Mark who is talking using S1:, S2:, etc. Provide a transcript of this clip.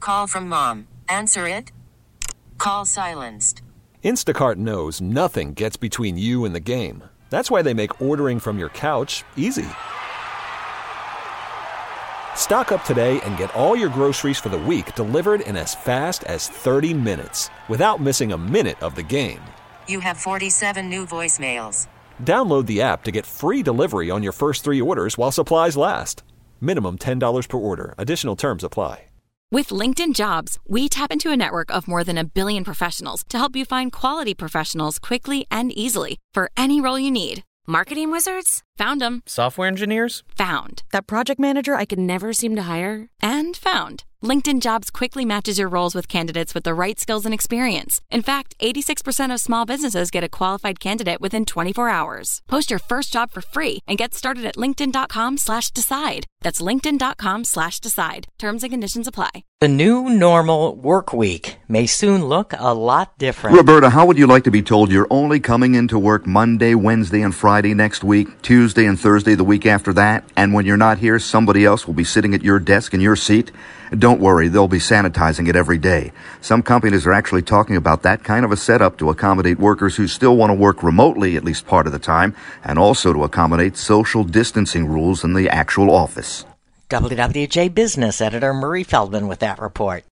S1: call from mom. Answer it. Call silenced.
S2: Instacart knows nothing gets between you and the game. That's why they make ordering from your couch easy. Stock up today and get all your groceries for the week delivered in as fast as 30 minutes without missing a minute of the game.
S1: You have 47 new voicemails.
S2: Download the app to get free delivery on your first 3 orders while supplies last. Minimum $10 per order. Additional terms apply.
S3: With LinkedIn Jobs, we tap into a network of more than 1 billion professionals to help you find quality professionals quickly and easily for any role you need.
S4: Marketing wizards?
S3: Found them.
S5: Software engineers?
S3: Found.
S4: That project manager I could never seem to hire?
S3: And found. LinkedIn Jobs quickly matches your roles with candidates with the right skills and experience. In fact, 86% of small businesses get a qualified candidate within 24 hours. Post your first job for free and get started at linkedin.com/decide. That's linkedin.com/decide. Terms and conditions apply.
S6: The new normal work week may soon look a lot different.
S7: Roberta, how would you like to be told you're only coming into work Monday, Wednesday, and Friday next week, Tuesday and Thursday the week after that, and when you're not here, somebody else will be sitting at your desk in your seat? Don't worry, they'll be sanitizing it every day. Some companies are actually talking about that kind of a setup to accommodate workers who still want to work remotely at least part of the time, and also to accommodate social distancing rules in the actual office.
S6: WWJ Business editor Murray Feldman with that report.